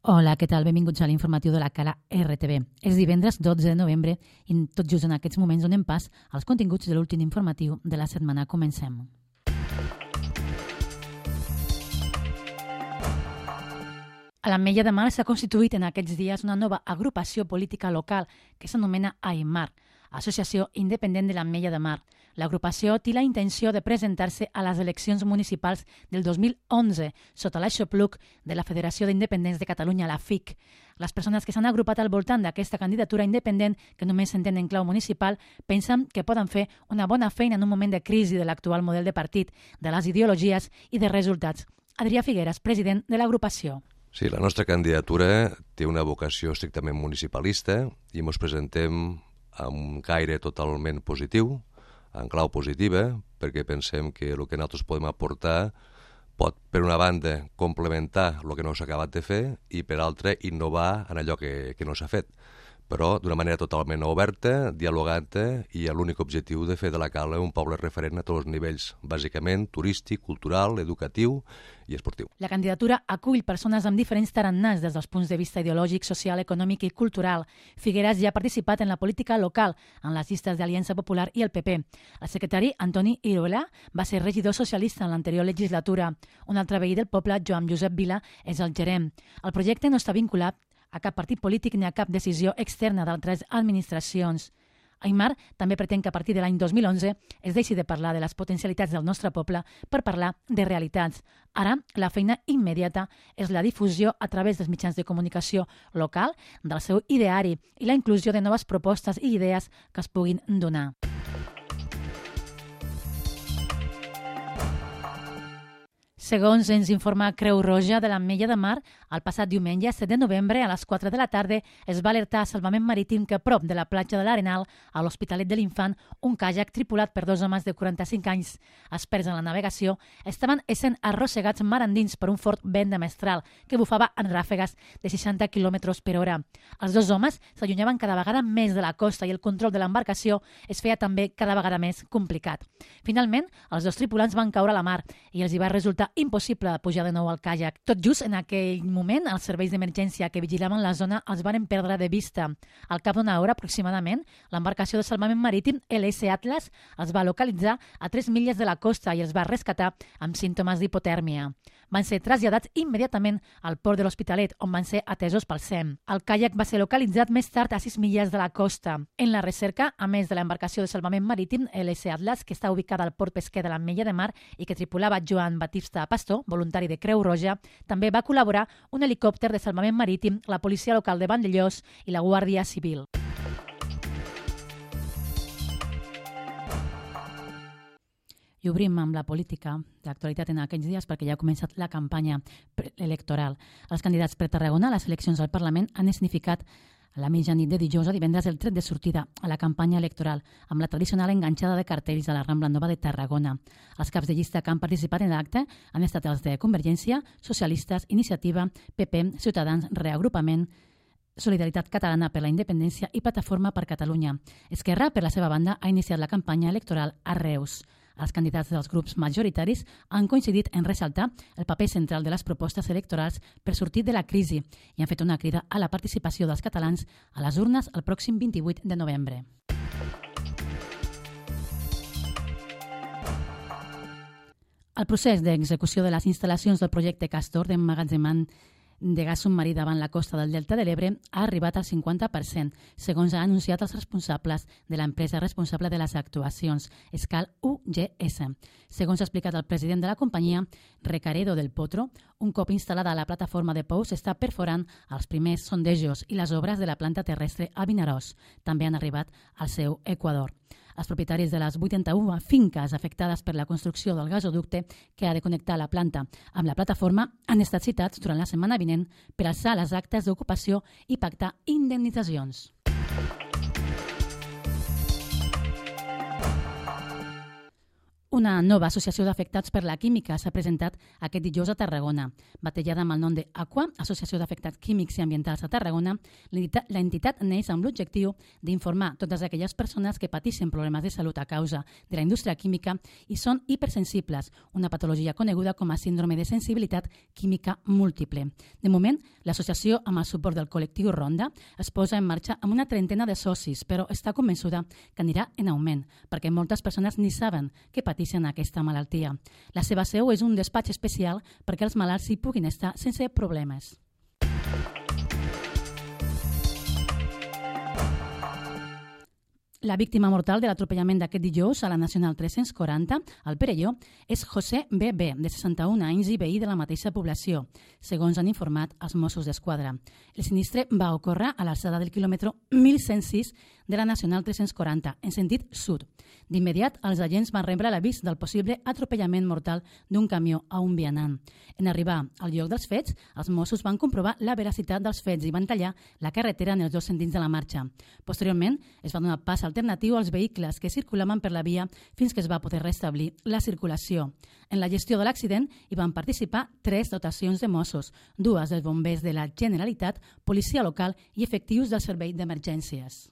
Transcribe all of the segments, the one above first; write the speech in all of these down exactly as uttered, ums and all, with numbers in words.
Hola, què tal? Benvinguts a l'informatiu de la Cala R T V. És divendres dotze de novembre i tot just en aquests moments donem pas als continguts de l'últim informatiu de la setmana. Comencem. A l'Ametlla de Mar s'ha constituït en aquests dies una nova agrupació política local que s'anomena AIMAR, Associació Independent de l'Ametlla de Mar. L'agrupació té la intenció de presentar-se a les eleccions municipals del dos mil onze sota l'aixopluc de la Federació d'Independents de Catalunya, la F I C. Les persones que s'han agrupat al voltant d'aquesta candidatura independent, que només s'entén en clau municipal, pensen que poden fer una bona feina en un moment de crisi de l'actual model de partit, de les ideologies i de resultats. Adrià Figueras, president de l'agrupació. Sí, la nostra candidatura té una vocació estrictament municipalista i ens presentem amb un caire totalment positiu, en clau positiva, perquè pensem que el que nosaltres podem aportar pot, per una banda, complementar el que no s'ha acabat de fer i, per altra, innovar en allò que, que no s'ha fet, però d'una manera totalment oberta, dialogant i amb l'únic objectiu de fer de la Cala un poble referent a tots els nivells, bàsicament turístic, cultural, educatiu i esportiu. La candidatura acull persones amb diferents tarannàs des dels punts de vista ideològic, social, econòmic i cultural. Figueras ja ha participat en la política local, en les llistes d'Aliança Popular i el P P. El secretari Antoni Iruela va ser regidor socialista en l'anterior legislatura. Un altre veí del poble, Joan Josep Vila, és el gerent. El projecte no està vinculat a cap partit polític ni a cap decisió externa d'altres administracions. AIMAR també pretén que a partir de l'any dos mil onze es deixi de parlar de les potencialitats del nostre poble per parlar de realitats. Ara, la feina immediata és la difusió a través dels mitjans de comunicació local del seu ideari i la inclusió de noves propostes i idees que es puguin donar. Segons ens informa Creu Roja de l'Ametlla de Mar, el passat diumenge, set de novembre, a les quatre de la tarda, es va alertar a Salvament Marítim que a prop de la platja de l'Arenal, a l'Hospitalet de l'Infant, un caiac tripulat per dos homes de quaranta-cinc anys, experts en la navegació, estaven essent arrossegats mar endins per un fort vent de mestral que bufava en ràfegues de seixanta quilòmetres per hora. Els dos homes s'allunyaven cada vegada més de la costa i el control de l'embarcació es feia també cada vegada més complicat. Finalment, els dos tripulants van caure a la mar i els hi va resultar impossible pujar de nou al caiac. Tot just en aquell moment, els serveis d'emergència que vigilaven la zona els varen perdre de vista. Al cap d'una hora aproximadament, l'embarcació de salvament marítim L S Atlas els va localitzar a tres milles de la costa i els va rescatar amb símptomes d'hipotèrmia. Van ser traslladats immediatament al port de l'Hospitalet, on van ser atesos pel S E M. El caiac va ser localitzat més tard a sis milles de la costa. En la recerca, a més de l'embarcació de salvament marítim L S Atlas, que està ubicada al port pesquer de l'Ametlla de Mar i que tripulava Joan Batista Pastor, voluntari de Creu Roja, també va col·laborar un helicòpter de salvament marítim, la policia local de Vandellós i la Guàrdia Civil. I obrim amb la política d'actualitat en aquests dies perquè ja ha començat la campanya electoral. Els candidats per Tarragona a les eleccions al Parlament han escenificat a la mitjanit de dijous a divendres el tret de sortida a la campanya electoral amb la tradicional enganxada de cartells a la Rambla Nova de Tarragona. Els caps de llista que han participat en l'acte han estat els de Convergència, Socialistes, Iniciativa, P P, Ciutadans, Reagrupament, Solidaritat Catalana per la Independència i Plataforma per Catalunya. Esquerra, per la seva banda, ha iniciat la campanya electoral a Reus. Els candidats dels grups majoritaris han coincidit en ressaltar el paper central de les propostes electorals per sortir de la crisi i han fet una crida a la participació dels catalans a les urnes el pròxim vint-i-vuit de novembre. El procés d'execució de les instal·lacions del projecte Castor d'emmagatzemant de gas submarí davant la costa del Delta de l'Ebre ha arribat al cinquanta per cent, segons ha anunciat els responsables de l'empresa responsable de les actuacions, Escal U G S. Segons ha explicat el president de la companyia, Recaredo del Potro, un cop instal·lada la plataforma de pous està perforant els primers sondejos i les obres de la planta terrestre a Vinaròs. També han arribat al seu equador. Els propietaris de les vuitanta-una finques afectades per la construcció del gasoducte que ha de connectar la planta amb la plataforma han estat citats durant la setmana vinent per alçar les actes d'ocupació i pactar indemnitzacions. Una nova associació d'afectats per la química s'ha presentat aquest dijous a Tarragona. Batejada amb el nom d'Aqua, Associació d'Afectats Químics i Ambientals a Tarragona, l'entitat neix amb l'objectiu d'informar totes aquelles persones que pateixen problemes de salut a causa de la indústria química i són hipersensibles, una patologia coneguda com a síndrome de sensibilitat química múltiple. De moment, l'associació, amb el suport del col·lectiu Ronda, es posa en marxa amb una trentena de socis, però està convençuda que anirà en augment, perquè moltes persones ni saben que pateixen aquesta malaltia. La seva seu és un despatx especial perquè els malalts hi puguin estar sense problemes. La víctima mortal de l'atropellament d'aquest dijous a la Nacional tres-cents quaranta, al Perelló, és José B B, de seixanta-un anys i veí de la mateixa població, segons han informat els Mossos d'Esquadra. El sinistre va ocórrer a l'alçada del quilòmetre mil cent sis de la Nacional tres-cents quaranta, en sentit sud. D'immediat, els agents van rebre l'avís del possible atropellament mortal d'un camió a un vianant. En arribar al lloc dels fets, els Mossos van comprovar la veracitat dels fets i van tallar la carretera en els dos sentits de la marxa. Posteriorment, es va donar pas alternatiu als vehicles que circulaven per la via fins que es va poder restablir la circulació. En la gestió de l'accident hi van participar tres dotacions de Mossos, dues dels bombers de la Generalitat, policia local i efectius del Servei d'Emergències.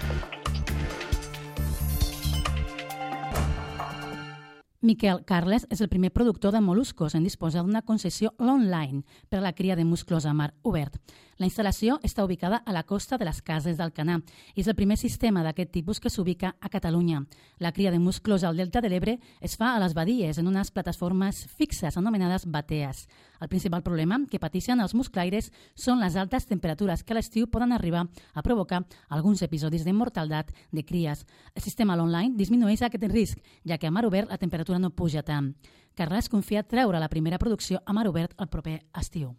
Miquel Carles és el primer productor de mol·luscos en disposar d'una concessió online per a la cria de musclos a mar obert. La instal·lació està ubicada a la costa de les Cases d'Alcanar i és el primer sistema d'aquest tipus que s'ubica a Catalunya. La cria de musclos al Delta de l'Ebre es fa a les badies en unes plataformes fixes anomenades batees. El principal problema que pateixen els musclaires són les altes temperatures que a l'estiu poden arribar a provocar alguns episodis de mortaldat de cries. El sistema online disminueix aquest risc, ja que a mar obert la temperatura no puja tant. Carles confia treure la primera producció a mar obert el proper estiu.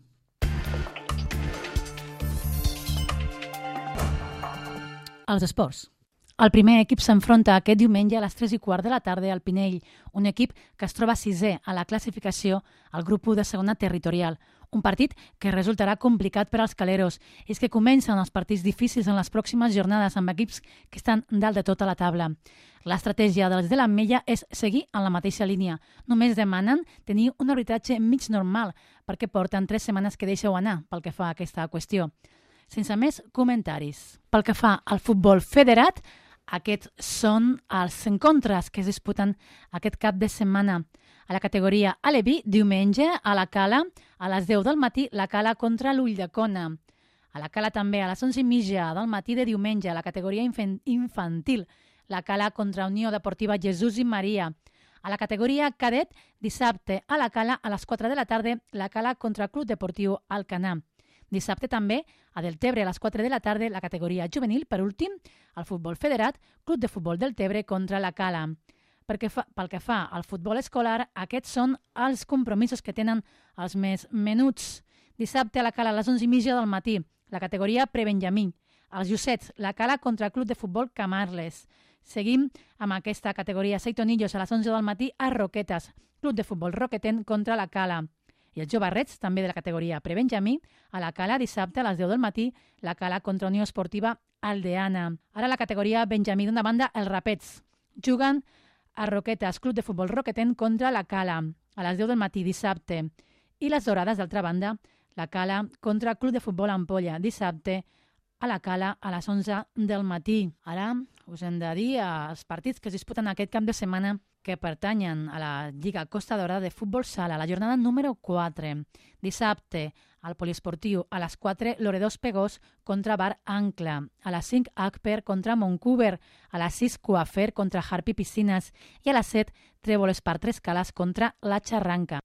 Els esports. El primer equip s'enfronta aquest diumenge a les tres i quart de la tarda al Pinell, un equip que es troba sisè a la classificació al grup u de segona territorial. Un partit que resultarà complicat per als caleros. És que comencen els partits difícils en les pròximes jornades amb equips que estan dalt de tota la taula. L'estratègia dels de l'Ametlla és seguir en la mateixa línia. Només demanen tenir un arbitratge mig normal perquè porten tres setmanes que deixeu anar pel que fa a aquesta qüestió. Sense més comentaris. Pel que fa al futbol federat, aquests són els encontres que es disputen aquest cap de setmana. A la categoria Aleví, diumenge, a la Cala, a les deu del matí, la Cala contra l'Ulldecona. A la Cala també, a les onze i mitja del matí de diumenge, a la categoria infantil, la Cala contra Unió Deportiva Jesús i Maria. A la categoria cadet, dissabte, a la Cala, a les quatre de la tarda, la Cala contra Club Deportiu Alcanar. Dissabte també, a Deltebre, a les quatre de la tarda, la categoria juvenil, per últim, el futbol federat, Club de Futbol Deltebre contra la Cala. Perquè fa, pel que fa al futbol escolar, aquests són els compromisos que tenen els més menuts. Dissabte a la Cala a les onze i mitja del matí, la categoria prebenjamí. Els Llucets, la Cala contra el Club de Futbol Camarles. Seguim amb aquesta categoria Seitonillos a les onze del matí a Roquetes, Club de Futbol Roqueten contra la Cala. I els Jovarrets, també de la categoria prebenjamí, a la Cala dissabte a les deu del matí, la Cala contra Unió Esportiva Aldeana. Ara la categoria benjamí d'una banda, els Rapets. Juguen a Roquetes, Club de Futbol Roqueten contra la Cala, a les deu del matí dissabte. I les Dorades, d'altra banda, la Cala contra Club de Futbol Ampolla, dissabte a la Cala a les onze del matí. Ara us hem de dir els partits que es disputen aquest cap de setmana que pertanyen a la Lliga Costa Dorada de Futbol Sala, la jornada número quatre. Dissabte, al poliesportiu, a les quatre, Loredos Pegós contra Bar Ancla. A les cinc, Agper contra Moncouver. A les sis, Coafer contra Harpy Piscines. I a les set, Trèvol Espart Tres Cales contra La Xarranca.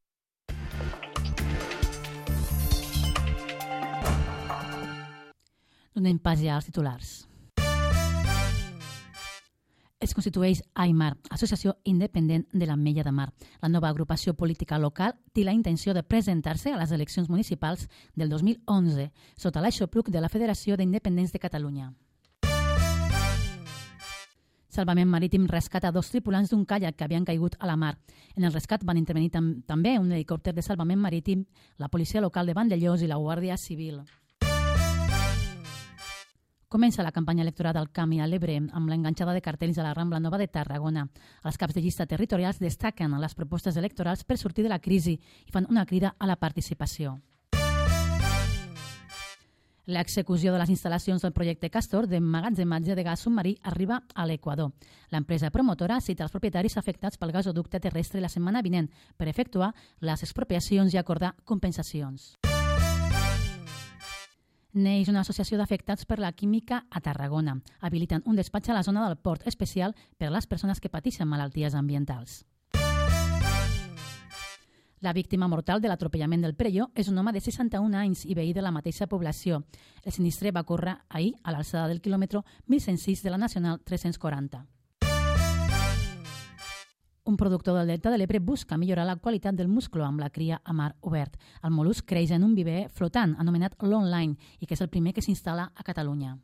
Donem pas ja als titulars. Es constitueix Aimar, Associació Independent de l'Ametlla de Mar. La nova agrupació política local té la intenció de presentar-se a les eleccions municipals del dos mil onze, sota l'aixopluc de la Federació d'Independents de Catalunya. Salvament Marítim rescata dos tripulants d'un caiac que havien caigut a la mar. En el rescat van intervenir tam també un helicòpter de salvament marítim, la policia local de Vandellós i la Guàrdia Civil. Comença la campanya electoral del Camí a l'Ebre amb l'enganxada de cartells a la Rambla Nova de Tarragona. Els caps de llista territorials destaquen les propostes electorals per sortir de la crisi i fan una crida a la participació. L'execució de les instal·lacions del projecte Castor d'emmagatzematge de gas submarí arriba a l'Equador. L'empresa promotora cita els propietaris afectats pel gasoducte terrestre la setmana vinent per efectuar les expropiacions i acordar compensacions. Neix una associació d'afectats per la química a Tarragona. Habiliten un despatx a la zona del port especial per a les persones que pateixen malalties ambientals. La víctima mortal de l'atropellament del Perelló és un home de seixanta-un anys i veí de la mateixa població. El sinistre va córrer ahir a l'alçada del quilòmetre mil cent sis de la Nacional tres-cents quaranta. Un productor del Delta de l'Ebre busca millorar la qualitat del musclo amb la cria a mar obert. El mol·lusc creix en un viver flotant anomenat Longline i que és el primer que s'instal·la a Catalunya.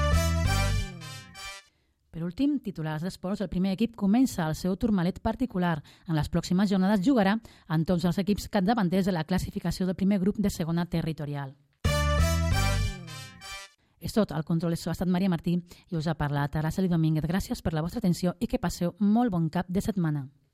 Per últim, titulars d'esports, el primer equip comença el seu turmalet particular. En les pròximes jornades jugarà amb tots els equips capdavanters de la classificació del primer grup de segona territorial. És tot. El control ha estat Maria Martí i us ha parlat Araceli Domínguez. Gràcies per la vostra atenció i que passeu molt bon cap de setmana.